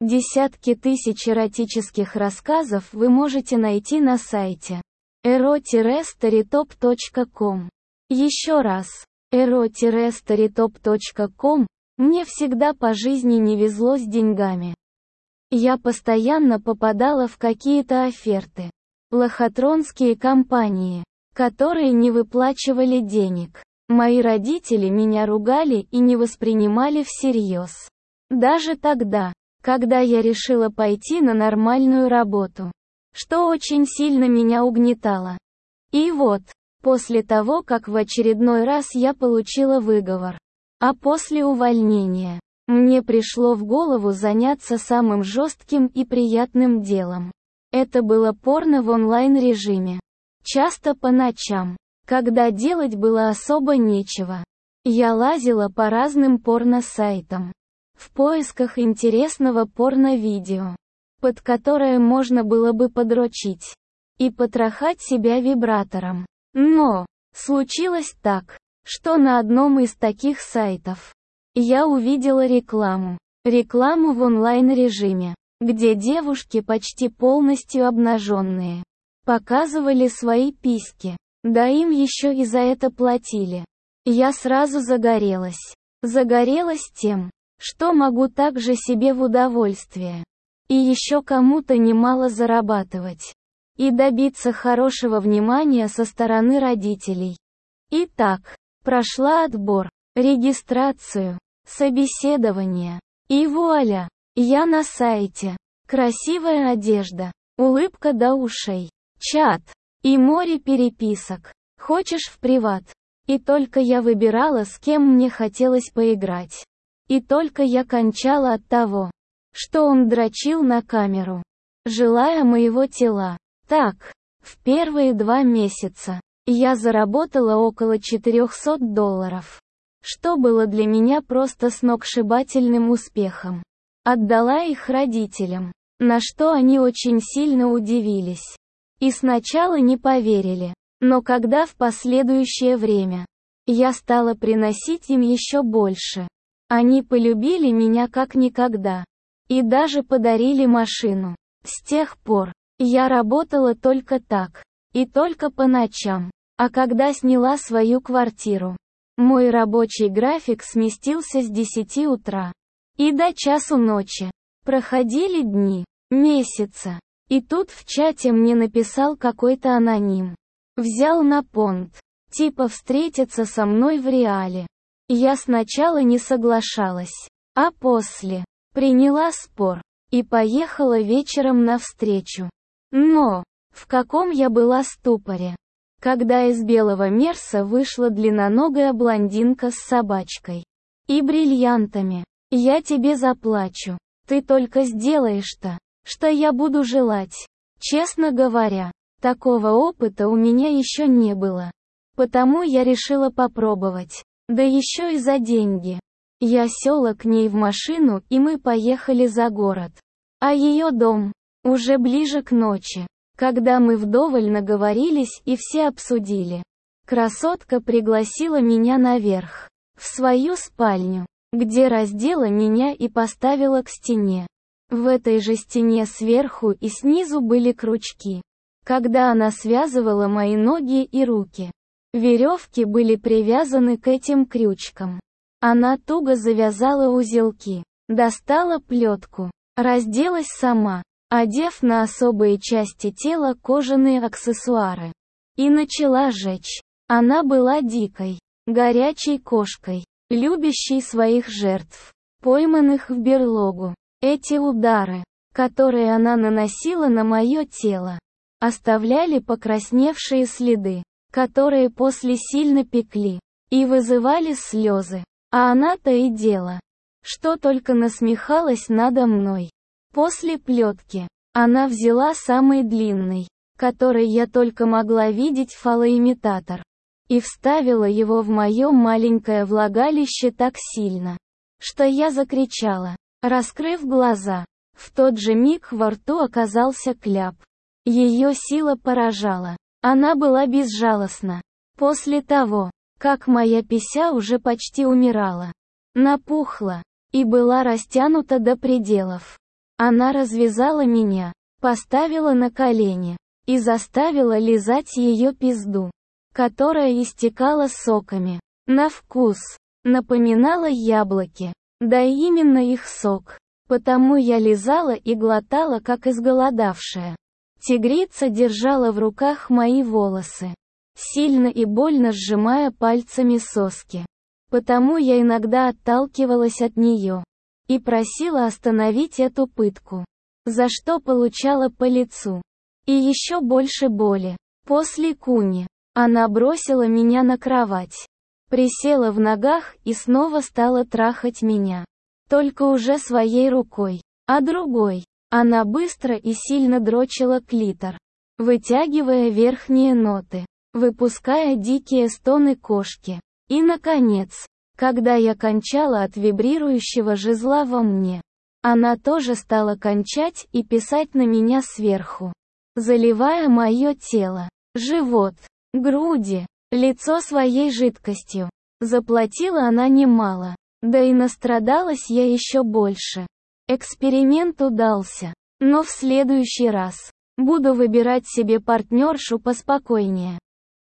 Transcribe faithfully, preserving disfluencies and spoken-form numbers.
Десятки тысяч эротических рассказов вы можете найти на сайте эро старитоп точка ком. Еще раз, эро старитоп точка ком. Мне всегда по жизни не везло с деньгами. Я постоянно попадала в какие-то оферты. Лохотронские компании, которые не выплачивали денег. Мои родители меня ругали и не воспринимали всерьез. Даже тогда, когда я решила пойти на нормальную работу, что очень сильно меня угнетало. И вот, после того, как в очередной раз я получила выговор, а после увольнения, мне пришло в голову заняться самым жестким и приятным делом. Это было порно в онлайн-режиме. Часто по ночам, когда делать было особо нечего. Я лазила по разным порно-сайтам, в поисках интересного порно-видео, под которое можно было бы подрочить и потрахать себя вибратором. Но случилось так, что на одном из таких сайтов я увидела рекламу. Рекламу в онлайн-режиме, где девушки почти полностью обнаженные показывали свои письки, да им еще и за это платили. Я сразу загорелась. Загорелась тем, что могу также себе в удовольствие. И еще кому-то немало зарабатывать. И добиться хорошего внимания со стороны родителей. Итак, прошла отбор, регистрацию, собеседование. И вуаля, я на сайте. Красивая одежда, улыбка до ушей, чат и море переписок. Хочешь в приват? И только я выбирала, с кем мне хотелось поиграть. И только я кончала от того, что он дрочил на камеру, желая моего тела. Так, в первые два месяца я заработала около четырехсот долларов, что было для меня просто сногсшибательным успехом. Отдала их родителям, на что они очень сильно удивились. И сначала не поверили, но когда в последующее время я стала приносить им еще больше, они полюбили меня как никогда. И даже подарили машину. С тех пор я работала только так, и только по ночам. А когда сняла свою квартиру, мой рабочий график сместился с десяти утра и до часу ночи. Проходили дни, месяцы. И тут в чате мне написал какой-то аноним. Взял на понт. Типа встретиться со мной в реале. Я сначала не соглашалась, а после приняла спор и поехала вечером навстречу. Но в каком я была ступоре, когда из белого мерса вышла длинноногая блондинка с собачкой и бриллиантами. Я тебе заплачу. Ты только сделаешь-то, что я буду желать. Честно говоря, такого опыта у меня еще не было. Потому я решила попробовать. Да еще и за деньги. Я села к ней в машину, и мы поехали за город. А ее дом уже ближе к ночи, когда мы вдоволь наговорились и все обсудили. Красотка пригласила меня наверх, в свою спальню, где раздела меня и поставила к стене. В этой же стене сверху и снизу были крючки. Когда она связывала мои ноги и руки, веревки были привязаны к этим крючкам. Она туго завязала узелки, достала плетку, разделась сама, одев на особые части тела кожаные аксессуары, и начала жечь. Она была дикой, горячей кошкой, любящей своих жертв, пойманных в берлогу. Эти удары, которые она наносила на мое тело, оставляли покрасневшие следы, которые после сильно пекли и вызывали слезы. А она-то и дело, что только насмехалась надо мной. После плетки она взяла самый длинный, который я только могла видеть, фалоимитатор, и вставила его в мое маленькое влагалище так сильно, что я закричала, раскрыв глаза. В тот же миг во рту оказался кляп. Ее сила поражала. Она была безжалостна. После того, как моя пися уже почти умирала, напухла и была растянута до пределов, Она развязала меня, поставила на колени и заставила лизать ее пизду, которая истекала соками. На вкус напоминала яблоки, да именно их сок. Потому я лизала и глотала, как изголодавшая. Тигрица держала в руках мои волосы, сильно и больно сжимая пальцами соски. Потому я иногда отталкивалась от нее и просила остановить эту пытку, за что получала по лицу. И еще больше боли. После куни она бросила меня на кровать, присела в ногах и снова стала трахать меня. Только уже своей рукой, а другой. Она быстро и сильно дрочила клитор, вытягивая верхние ноты, выпуская дикие стоны кошки. И, наконец, когда я кончала от вибрирующего жезла во мне, она тоже стала кончать и писать на меня сверху, заливая мое тело, живот, груди, лицо своей жидкостью. Заплатила она немало, да и настрадалась я еще больше. Эксперимент удался, но в следующий раз буду выбирать себе партнершу поспокойнее.